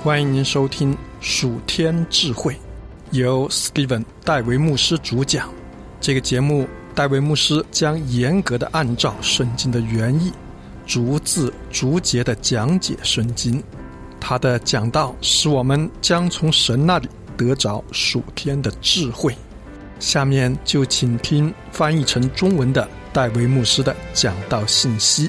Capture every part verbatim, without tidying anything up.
欢迎您收听属天智慧，由 Steven 戴维牧师主讲。这个节目，戴维牧师将严格的按照圣经的原意，逐字逐节的讲解圣经。他的讲道使我们将从神那里得着属天的智慧。下面就请听翻译成中文的戴维牧师的讲道信息。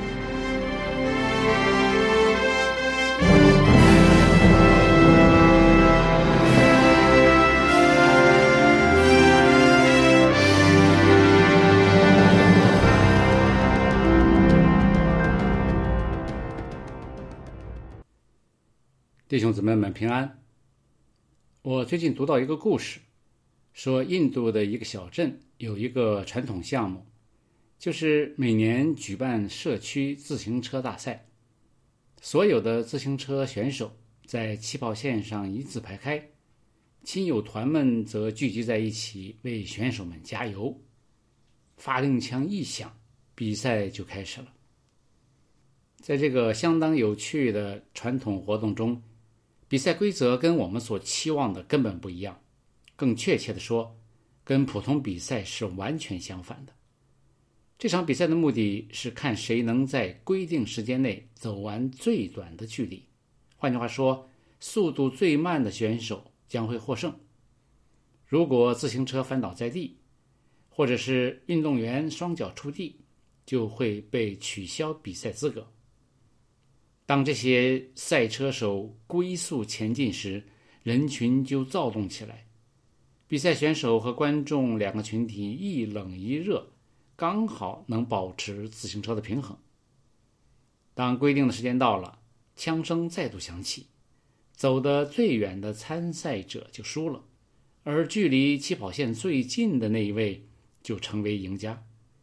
弟兄姊妹们平安。我最近读到一个故事，说印度的一个小镇有一个传统项目，就是每年举办社区自行车大赛。所有的自行车选手在起跑线上一字排开，亲友团们则聚集在一起为选手们加油。发令枪一响，比赛就开始了。在这个相当有趣的传统活动中，比赛规则跟我们所期望的根本不一样，更确切地说，跟普通比赛是完全相反的。这场比赛的目的是看谁能在规定时间内走完最短的距离。换句话说，速度最慢的选手将会获胜。如果自行车翻倒在地，或者是运动员双脚触地，就会被取消比赛资格。当这些赛车手龟速前进时，人群就躁动起来。比赛选手和观众两个群体一冷一热，刚好能保持自行车的平衡。当规定的时间到了，枪声再度响起，走得最远的参赛者就输了，而距离起跑线最近的那一位就成为赢家。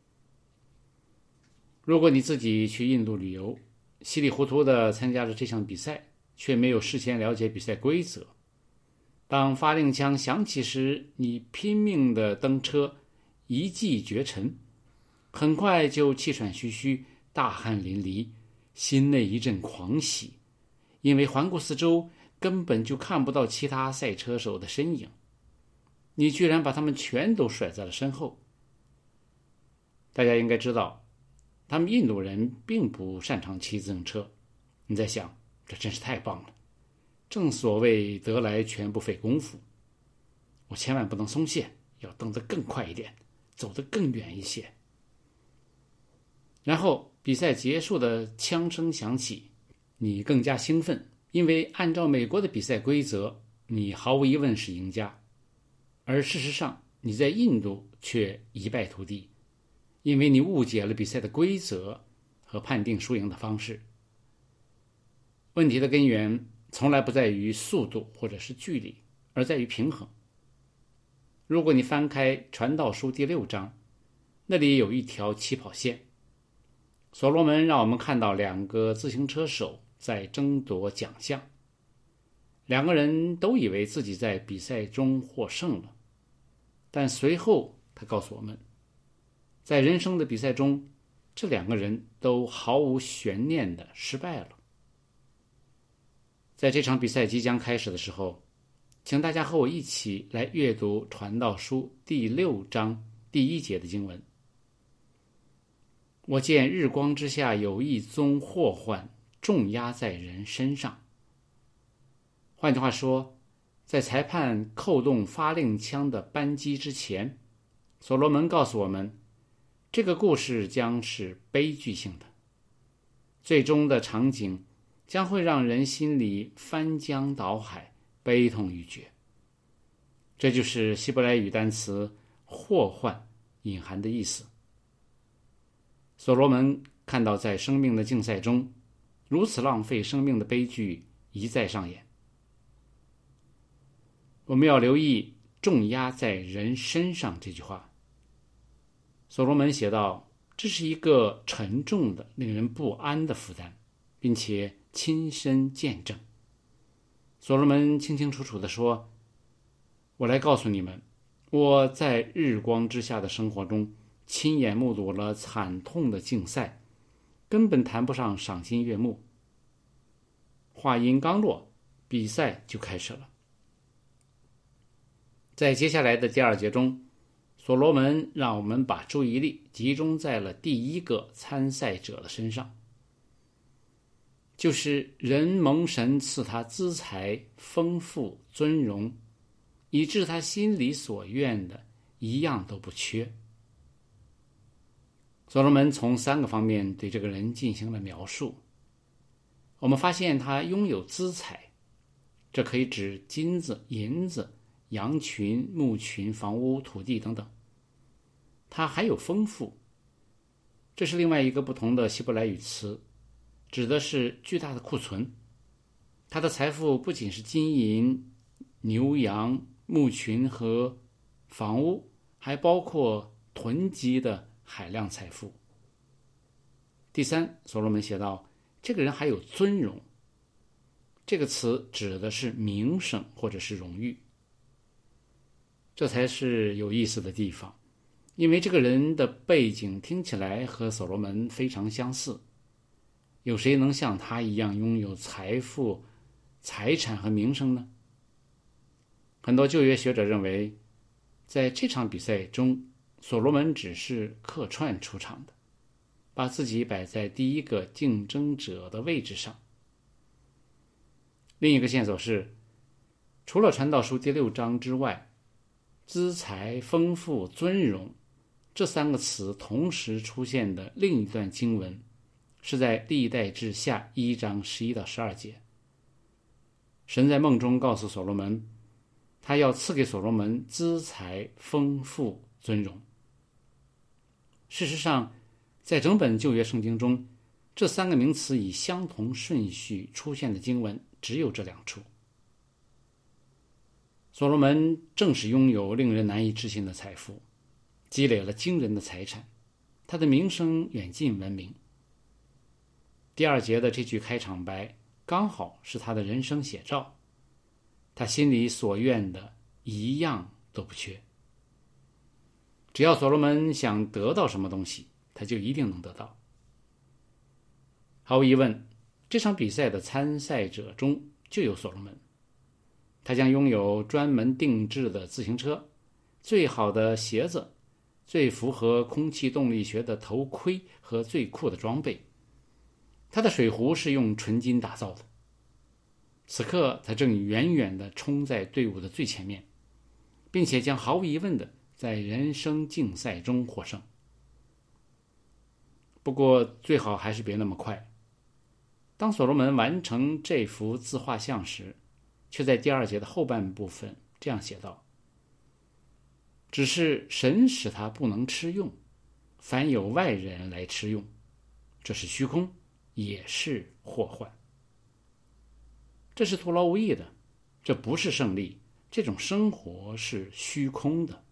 如果你自己去印度旅游，稀里糊涂地参加了这项比赛，却没有事先了解比赛规则。当发令枪响起时，你拼命地蹬车，一骑绝尘，很快就气喘吁吁，大汗淋漓，心内一阵狂喜，因为环顾四周，根本就看不到其他赛车手的身影，你居然把他们全都甩在了身后。大家应该知道，他们印度人并不擅长骑自行车。你在想，这真是太棒了，正所谓得来全不费功夫。我千万不能松懈，要蹬得更快一点，走得更远一些。然后比赛结束的枪声响起，你更加兴奋，因为按照美国的比赛规则，你毫无疑问是赢家。而事实上，你在印度却一败涂地，因为你误解了比赛的规则和判定输赢的方式。问题的根源从来不在于速度或者是距离，而在于平衡。如果你翻开传道书第六章，那里有一条起跑线。所罗门让我们看到两个自行车手在争夺奖项，两个人都以为自己在比赛中获胜了，但随后他告诉我们，在人生的比赛中，这两个人都毫无悬念地失败了。在这场比赛即将开始的时候，请大家和我一起来阅读传道书第六章第一节的经文。我见日光之下有一宗祸患重压在人身上。换句话说，在裁判扣动发令枪的扳机之前，所罗门告诉我们，这个故事将是悲剧性的，最终的场景将会让人心里翻江倒海，悲痛欲绝。这就是希伯来语单词祸患隐含的意思。所罗门看到在生命的竞赛中，如此浪费生命的悲剧一再上演。我们要留意重压在人身上这句话。所罗门写道，这是一个沉重的、令人不安的负担，并且亲身见证。所罗门清清楚楚地说，我来告诉你们，我在日光之下的生活中亲眼目睹了惨痛的竞赛，根本谈不上赏心悦目。话音刚落， 比赛就开始了。在接下来的第二节中，所罗门让我们把注意力集中在了第一个参赛者的身上，就是人蒙神赐他资财、丰富、尊荣，以致他心里所愿的一样都不缺。所罗门从三个方面对这个人进行了描述。我们发现他拥有资财，这可以指金子、银子、羊群、牧群、房屋、土地等等。他还有丰富，这是另外一个不同的希伯来语词，指的是巨大的库存。他的财富不仅是金银、牛羊、牧群和房屋，还包括囤积的海量财富。第三，所罗门写道，这个人还有尊荣，这个词指的是名声或者是荣誉。这才是有意思的地方，因为这个人的背景听起来和所罗门非常相似。有谁能像他一样拥有财富、财产和名声呢？很多旧约学者认为，在这场比赛中，所罗门只是客串出场的，把自己摆在第一个竞争者的位置上。另一个线索是，除了传道书第六章之外，资财、丰富、尊荣这三个词同时出现的另一段经文，是在历代志下一章十一到十二节。神在梦中告诉所罗门，他要赐给所罗门资财、丰富、尊荣。事实上，在整本旧约圣经中，这三个名词以相同顺序出现的经文只有这两处。所罗门正是拥有令人难以置信的财富，积累了惊人的财产，他的名声远近闻名。第二节的这句开场白刚好是他的人生写照，他心里所愿的一样都不缺。只要所罗门想得到什么东西，他就一定能得到。毫无疑问，这场比赛的参赛者中就有所罗门。他将拥有专门定制的自行车、最好的鞋子、最符合空气动力学的头盔和最酷的装备。他的水壶是用纯金打造的。此刻他正远远地冲在队伍的最前面，并且将毫无疑问地在人生竞赛中获胜。不过最好还是别那么快。当所罗门完成这幅自画像时，却在第二节的后半部分这样写道，只是神使他不能吃用，凡有外人来吃用，这是虚空，也是祸患。这是徒劳无益的，这不是胜利，这种生活是虚空的。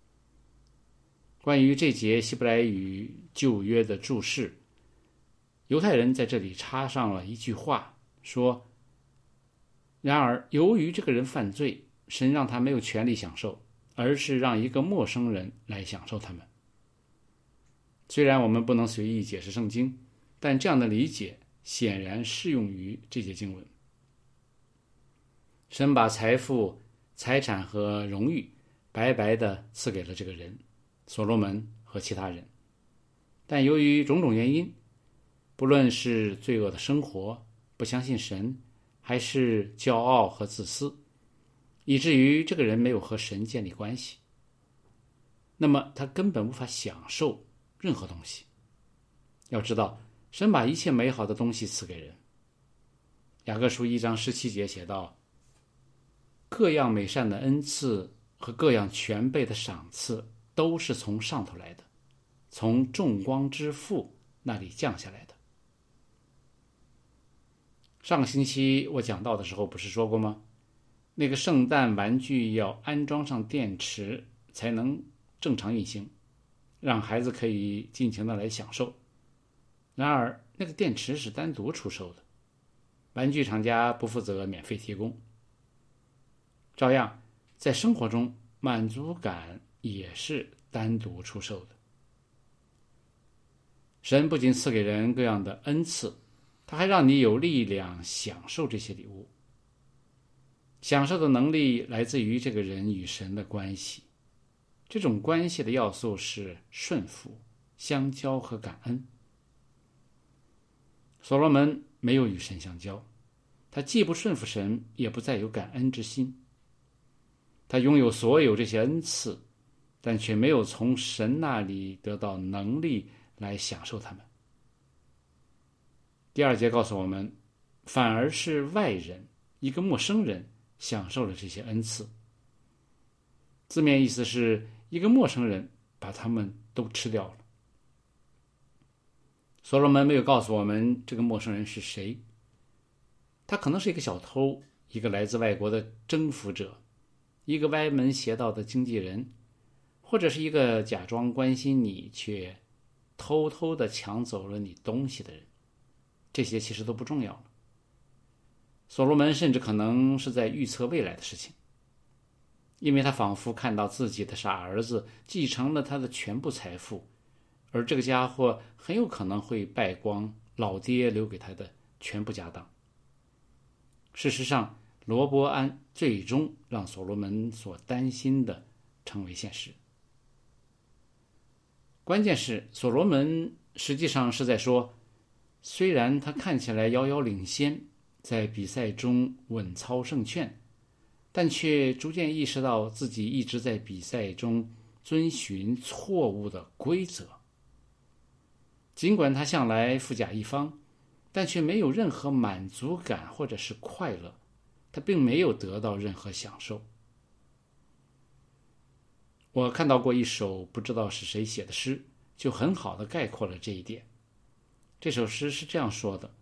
关于这节希伯来语旧约的注释，犹太人在这里插上了一句话，说，然而由于这个人犯罪，神让他没有权利享受，而是让一个陌生人来享受他们。虽然我们不能随意解释圣经，但这样的理解显然适用于这节经文。神把财富、财产和荣誉白白地赐给了这个人所罗门和其他人，但由于种种原因，不论是罪恶的生活、不相信神，还是骄傲和自私，以至于这个人没有和神建立关系，那么他根本无法享受任何东西。要知道，神把一切美好的东西赐给人。雅各书一章十七节写道，各样美善的恩赐和各样全备的赏赐都是从上头来的，从众光之父那里降下来的。上个星期我讲到的时候不是说过吗？那个圣诞玩具要安装上电池才能正常运行，让孩子可以尽情的来享受。然而那个电池是单独出售的，玩具厂家不负责免费提供。照样在生活中，满足感也是单独出售的。神不仅赐给人各样的恩赐，他还让你有力量享受这些礼物。 享受的能力来自于这个人与神的关系，这种关系的要素是顺服、相交和感恩。所罗门没有与神相交，他既不顺服神，也不再有感恩之心。他拥有所有这些恩赐，但却没有从神那里得到能力来享受他们。第二节告诉我们，反而是外人，一个陌生人享受了这些恩赐。字面意思是一个陌生人把他们都吃掉了。所罗门没有告诉我们这个陌生人是谁，他可能是一个小偷，一个来自外国的征服者，一个歪门邪道的经纪人，或者是一个假装关心你却偷偷地抢走了你东西的人。这些其实都不重要了。所罗门甚至可能是在预测未来的事情，因为他仿佛看到自己的傻儿子继承了他的全部财富，而这个家伙很有可能会败光老爹留给他的全部家当。事实上，罗波安最终让所罗门所担心的成为现实。关键是所罗门实际上是在说，虽然他看起来遥遥领先，在比赛中稳操胜券，但却逐渐意识到自己一直在比赛中遵循错误的规则。尽管他向来富甲一方，但却没有任何满足感或者是快乐，他并没有得到任何享受。我看到过一首不知道是谁写的诗，就很好地概括了这一点。这首诗是这样说的：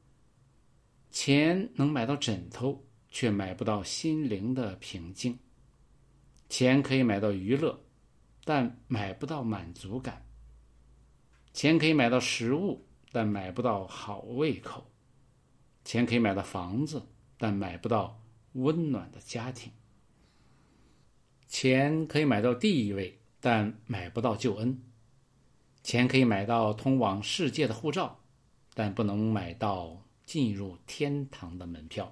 钱能买到枕头，却买不到心灵的平静；钱可以买到娱乐，但买不到满足感；钱可以买到食物，但买不到好胃口；钱可以买到房子，但买不到温暖的家庭；钱可以买到地位，但买不到救恩；钱可以买到通往世界的护照，但不能买到进入天堂的门票。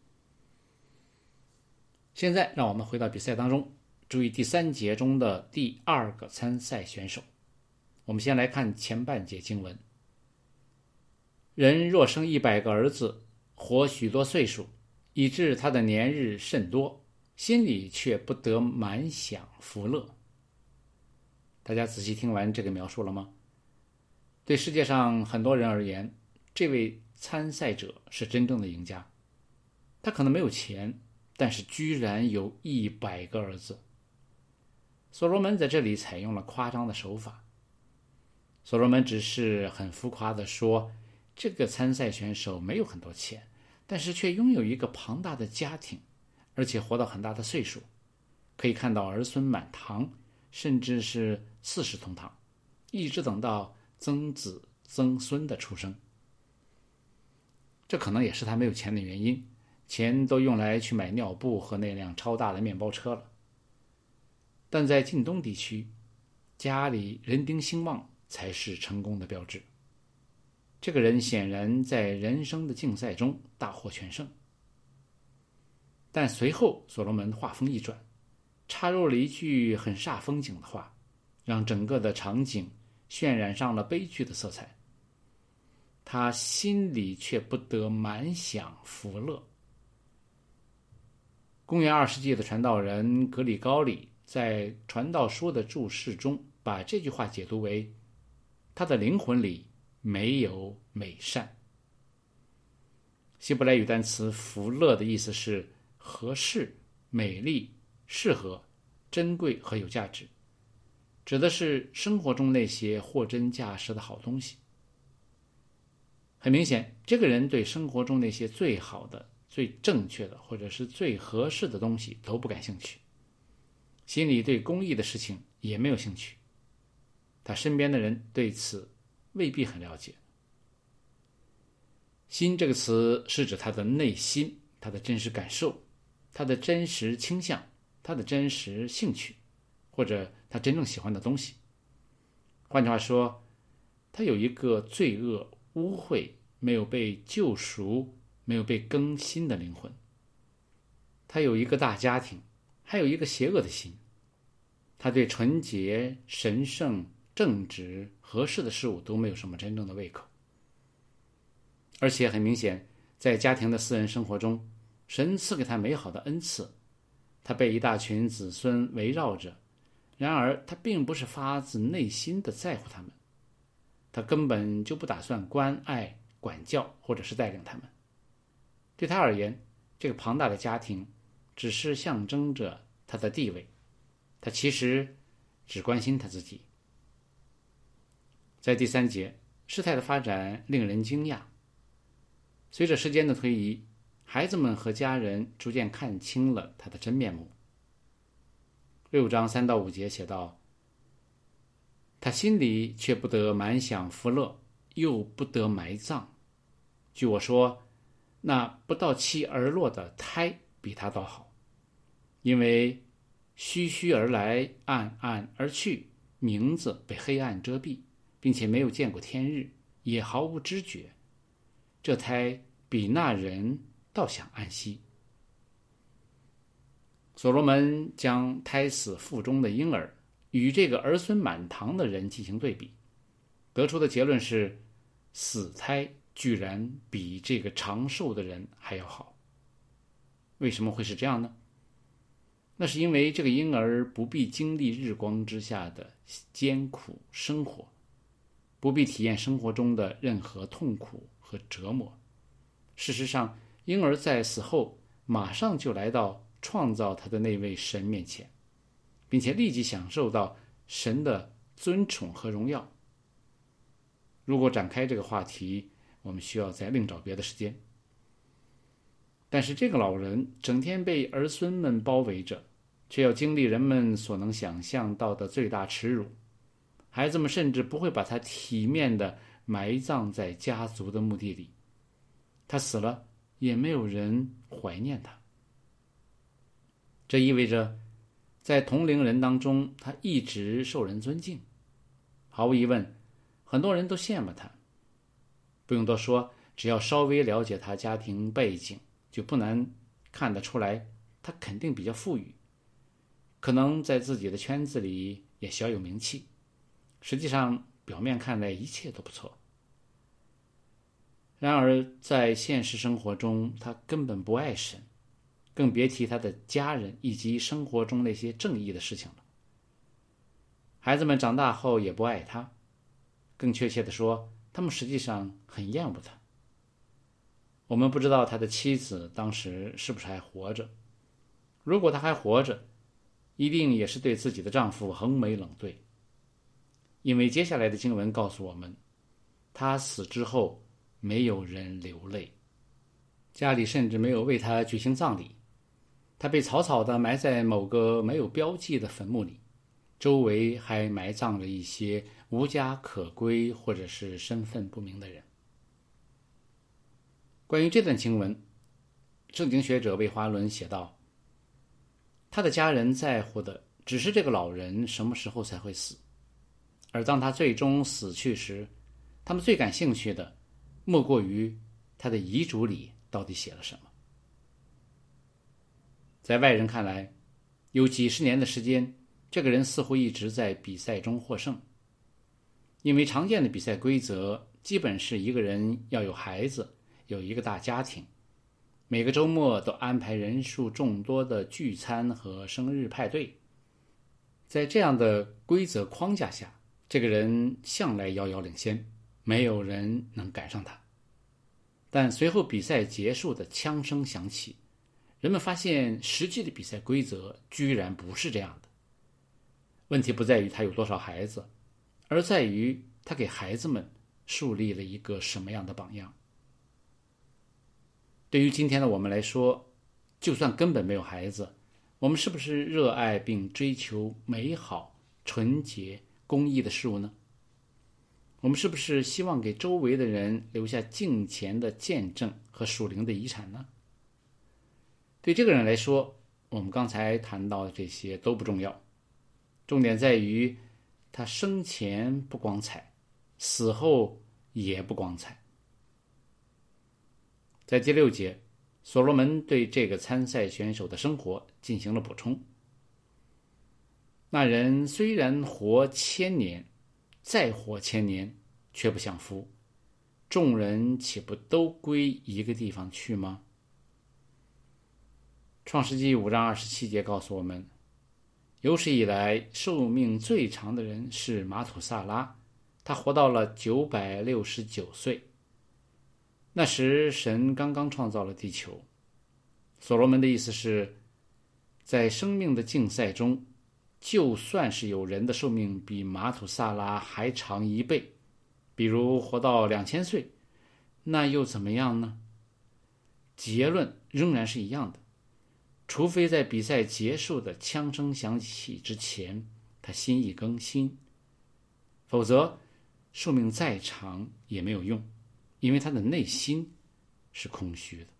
现在让我们回到比赛当中，注意第三节中的第二个参赛选手。我们先来看前半节经文：人若生一百个儿子，活许多岁数，以致他的年日甚多，心里却不得满享福乐。大家仔细听完这个描述了吗？对世界上很多人而言，这位参赛者是真正的赢家。他可能没有钱，但是居然有一百个儿子。所罗门在这里采用了夸张的手法。所罗门只是很浮夸地说，这个参赛选手没有很多钱，但是却拥有一个庞大的家庭，而且活到很大的岁数，可以看到儿孙满堂，甚至是四世同堂，一直等到曾子曾孙的出生。这可能也是他没有钱的原因，钱都用来去买尿布和那辆超大的面包车了。但在近东地区，家里人丁兴旺才是成功的标志。这个人显然在人生的竞赛中大获全胜。但随后所罗门话锋一转，插入了一句很煞风景的话，让整个的场景渲染上了悲剧的色彩。他心里却不得满享福乐。公元二世纪的传道人格里高里在《传道书》的注释中，把这句话解读为：他的灵魂里没有美善。希伯来语单词福乐的意思是合适、美丽、适合、珍贵和有价值，指的是生活中那些货真价实的好东西。很明显，这个人对生活中那些最好的、最正确的或者是最合适的东西都不感兴趣，心里对公益的事情也没有兴趣。他身边的人对此未必很了解。心这个词是指他的内心，他的真实感受，他的真实倾向，他的真实兴趣，或者他真正喜欢的东西。换句话说，他有一个罪恶、污秽、没有被救赎、没有被更新的灵魂。 他有一个大家庭，还有一个邪恶的心。他对纯洁、神圣、正直、合适的事物都没有什么真正的胃口。而且很明显，在家庭的私人生活中，神赐给他美好的恩赐，他被一大群子孙围绕着，然而他并不是发自内心的在乎他们，他根本就不打算关爱、管教或者是带领他们。对他而言，这个庞大的家庭只是象征着他的地位，他其实只关心他自己。在第三节，事态的发展令人惊讶。随着时间的推移，孩子们和家人逐渐看清了他的真面目。六章三到五节写道：他心里却不得满享福乐，又不得埋葬。据我说，那不到期而落的胎比他倒好，因为虚虚而来，暗暗而去，名字被黑暗遮蔽，并且没有见过天日，也毫无知觉。这胎比那人倒想安息。所罗门将胎死腹中的婴儿与这个儿孙满堂的人进行对比，得出的结论是，死胎居然比这个长寿的人还要好。为什么会是这样呢？那是因为这个婴儿不必经历日光之下的艰苦生活，不必体验生活中的任何痛苦和折磨。事实上，婴儿在死后马上就来到创造他的那位神面前，并且立即享受到神的尊宠和荣耀。如果展开这个话题，我们需要再另找别的时间。但是这个老人整天被儿孙们包围着，却要经历人们所能想象到的最大耻辱。孩子们甚至不会把他体面地埋葬在家族的墓地里，他死了也没有人怀念他。这意味着在同龄人当中，他一直受人尊敬。毫无疑问，很多人都羡慕他。不用多说，只要稍微了解他家庭背景，就不难看得出来，他肯定比较富裕，可能在自己的圈子里也小有名气。实际上，表面看来一切都不错。然而，在现实生活中，他根本不爱神，更别提他的家人以及生活中那些正义的事情了。孩子们长大后也不爱他，更确切地说，他们实际上很厌恶他。我们不知道他的妻子当时是不是还活着，如果他还活着，一定也是对自己的丈夫横眉冷对。因为接下来的经文告诉我们，他死之后没有人流泪，家里甚至没有为他举行葬礼，他被草草地埋在某个没有标记的坟墓里，周围还埋葬着一些无家可归或者是身份不明的人。关于这段经文，圣经学者魏华伦写道，他的家人在乎的只是这个老人什么时候才会死，而当他最终死去时，他们最感兴趣的莫过于他的遗嘱里到底写了什么。在外人看来，有几十年的时间，这个人似乎一直在比赛中获胜，因为常见的比赛规则基本是一个人要有孩子，有一个大家庭，每个周末都安排人数众多的聚餐和生日派对。在这样的规则框架下，这个人向来遥遥领先，没有人能赶上他。但随后比赛结束的枪声响起，人们发现实际的比赛规则居然不是这样的。问题不在于他有多少孩子，而在于他给孩子们树立了一个什么样的榜样。对于今天的我们来说，就算根本没有孩子，我们是不是热爱并追求美好、纯洁、公益的事物呢？我们是不是希望给周围的人留下敬虔的见证和属灵的遗产呢？对这个人来说，我们刚才谈到的这些都不重要，重点在于他生前不光彩，死后也不光彩。在第六节， 所罗门对这个参赛选手的生活进行了补充。那人虽然活千年，再活千年，却不享福，众人岂不都归一个地方去吗？创世纪五章二十七节告诉我们，有史以来寿命最长的人是马土萨拉，他活到了九百六十九岁。那时神刚刚创造了地球。所罗门的意思是，在生命的竞赛中，就算是有人的寿命比马土萨拉还长一倍，比如活到两千岁，那又怎么样呢？结论仍然是一样的，除非在比赛结束的枪声响起之前，他心意更新，否则寿命再长也没有用，因为他的内心是空虚的。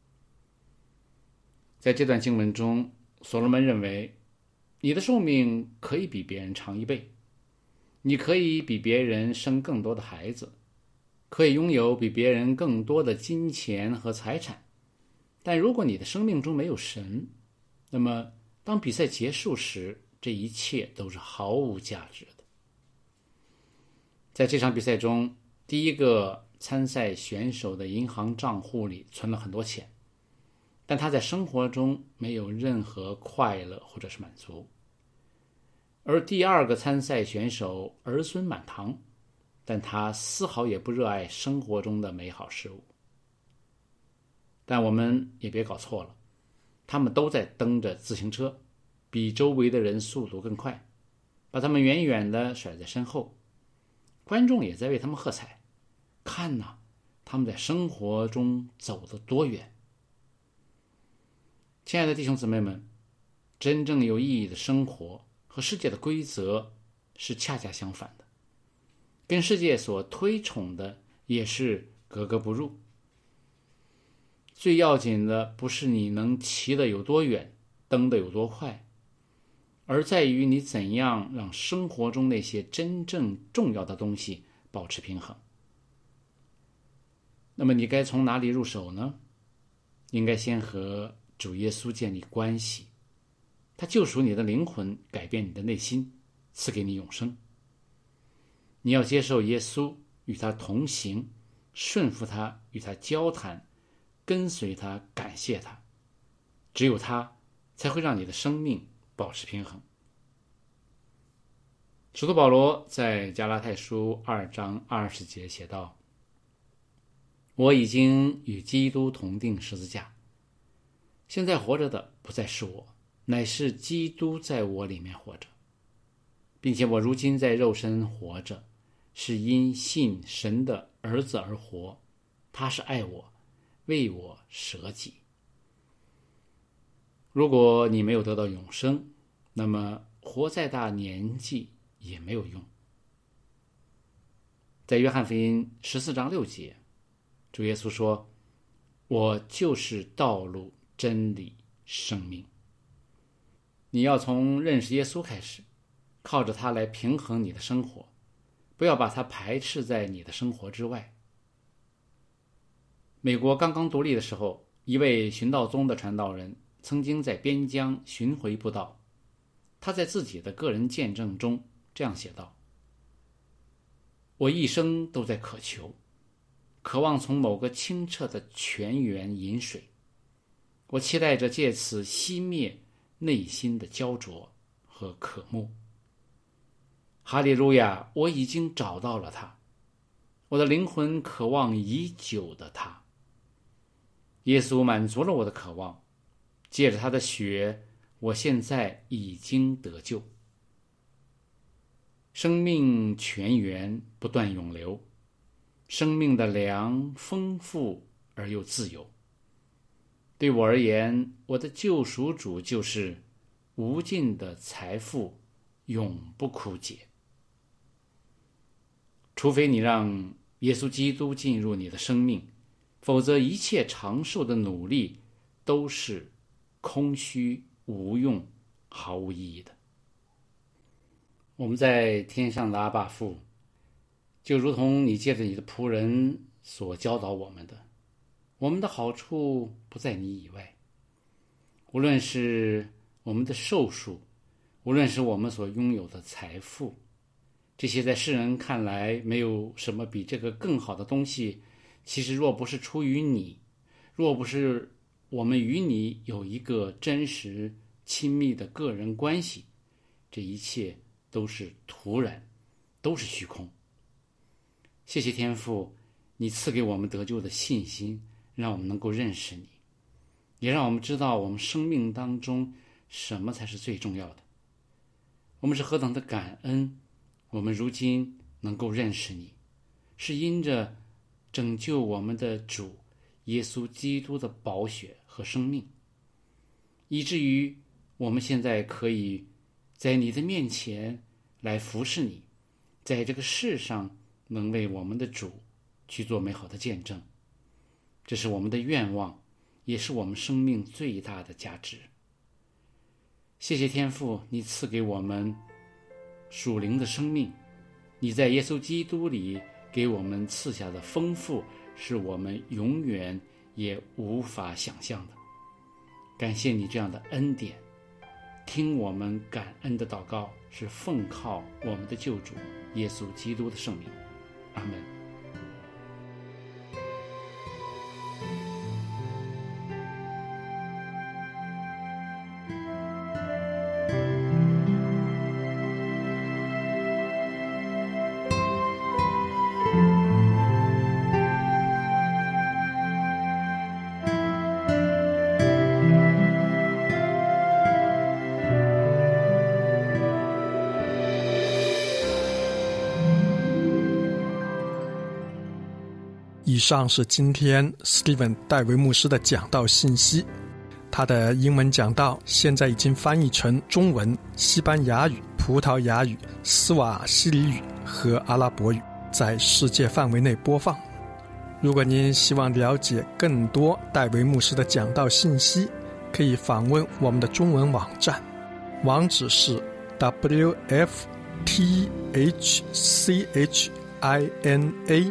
在这段经文中，所罗门认为，你的寿命可以比别人长一倍，你可以比别人生更多的孩子，可以拥有比别人更多的金钱和财产，但如果你的生命中没有神，那么当比赛结束时，这一切都是毫无价值的。在这场比赛中，第一个参赛选手的银行账户里存了很多钱，但他在生活中没有任何快乐或者是满足。而第二个参赛选手儿孙满堂，但他丝毫也不热爱生活中的美好事物。但我们也别搞错了，他们都在蹬着自行车，比周围的人速度更快，把他们远远地甩在身后。观众也在为他们喝彩，看哪，他们在生活中走得多远。亲爱的弟兄姊妹们，真正有意义的生活和世界的规则是恰恰相反的，跟世界所推崇的也是格格不入。最要紧的不是你能骑得有多远，蹬得有多快，而在于你怎样让生活中那些真正重要的东西保持平衡。那么你该从哪里入手呢？应该先和主耶稣建立关系，他救赎你的灵魂，改变你的内心，赐给你永生。你要接受耶稣，与他同行，顺服他，与他交谈，跟随他，感谢他。只有他才会让你的生命保持平衡。使徒保罗在加拉太书二章二十节写道，我已经与基督同定十字架，现在活着的不再是我，乃是基督在我里面活着，并且我如今在肉身活着，是因信神的儿子而活，他是爱我，为我舍己。如果你没有得到永生，那么活再大年纪也没有用。在约翰福音十四章六节，主耶稣说，我就是道路，真理，生命。你要从认识耶稣开始，靠着他来平衡你的生活，不要把他排斥在你的生活之外。美国刚刚独立的时候，一位寻道宗的传道人曾经在边疆巡回布道，他在自己的个人见证中这样写道，我一生都在渴求，渴望从某个清澈的泉源饮水，我期待着借此熄灭内心的焦灼和渴慕。哈利路亚，我已经找到了他，我的灵魂渴望已久的他。耶稣满足了我的渴望，借着他的血，我现在已经得救。生命泉源不断涌流，生命的粮丰富而又自由。对我而言，我的救赎主就是无尽的财富，永不枯竭。除非你让耶稣基督进入你的生命，否则一切长寿的努力都是空虚无用，毫无意义的。我们在天上的阿爸父，就如同你借着你的仆人所教导我们的， 我们的好处不在你以外。无论是我们的寿数，无论是我们所拥有的财富，这些在世人看来没有什么比这个更好的东西，其实若不是出于你，若不是我们与你有一个真实亲密的个人关系，这一切都是徒然，都是虚空。谢谢天父，你赐给我们得救的信心，让我们能够认识你，也让我们知道我们生命当中什么才是最重要的。我们是何等的感恩，我们如今能够认识你，是因着拯救我们的主耶稣基督的宝血和生命，以至于我们现在可以在你的面前来服侍你，在这个世上能为我们的主去做美好的见证。这是我们的愿望，也是我们生命最大的价值。谢谢天父，你赐给我们属灵的生命，你在耶稣基督里给我们赐下的丰富，是我们永远也无法想象的。感谢你这样的恩典，听我们感恩的祷告，是奉靠我们的救主耶稣基督的圣名，阿们。 以上是今天 Steven 戴维牧师的讲道信息。他的英文讲道现在已经翻译成中文、西班牙语、葡萄牙语、斯瓦希里语和阿拉伯语，在世界范围内播放。如果您希望了解更多戴维牧师的讲道信息，可以访问我们的中文网站，网址是 w f t h c h i n a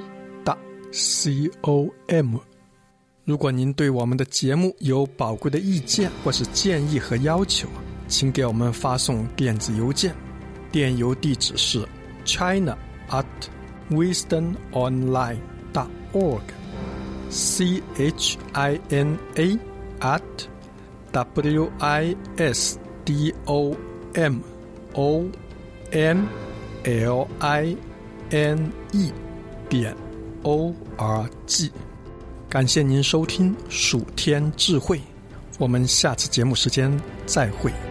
com。 如果您对我们的节目有宝贵的意见或是建议和要求，请给我们发送电子邮件，电邮地址是 china at wisdom online dot org c h i n a at w i s d o m o n l i n e 点 O R G。 感谢您收听蜀天智慧，我们下次节目时间再会。